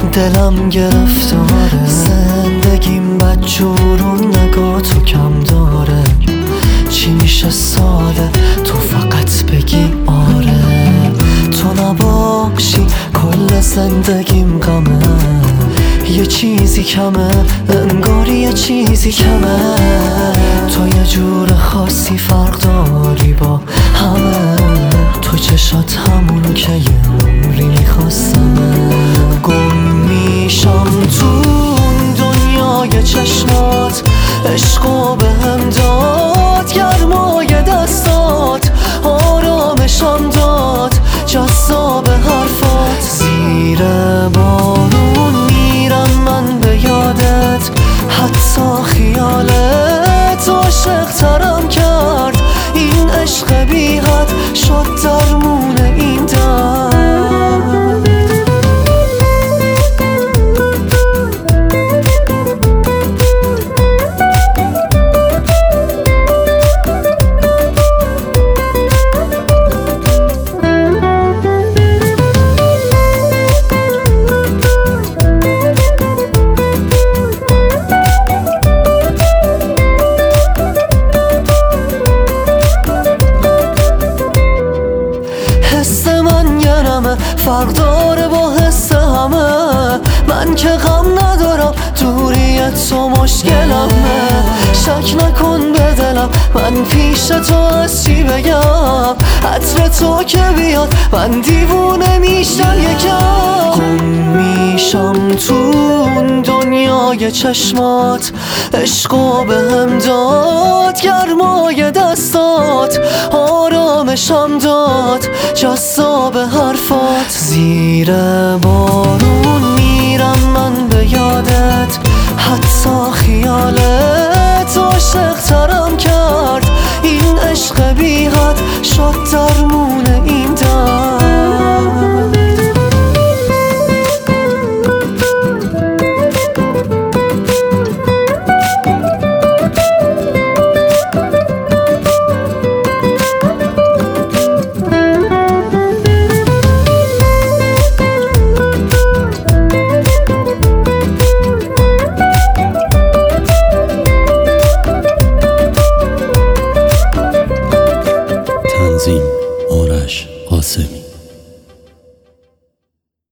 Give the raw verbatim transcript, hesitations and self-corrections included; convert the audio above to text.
دلم گرفتاره، زندگیم بدجورون نگاه تو کم داره. چی میشه ساده تو فقط بگی آره، تو نباشی کل زندگیم غمه. یه چیزی کمه، انگاری یه چیزی کمه. تو یه جور خاصی فرق داری با همه، تو چشات همون که یه عمری میخواستمه. گم میشم تو اون دنیای چشمات، عشقو بهم داد گرمای دستات، آرامشم داد جذاب حرفات. زیر بارون میرم من به یادت، حتی خیالت عاشق ترم کرد. این عشق بی حد شد درمون این درد. حس من یه نمه فرق داره با حس همه. من که غم ندارم دوری تو مشکلمه. شک نکن به دلم من پیش تو از چی بگم. عطر تو که بیاد من دیوونه میشم یکم. گم میشم تو اون دنیای چشمات، عشقو بهم داد گرمای دستات، آرامشم داد جذاب حرفات. زیر بارون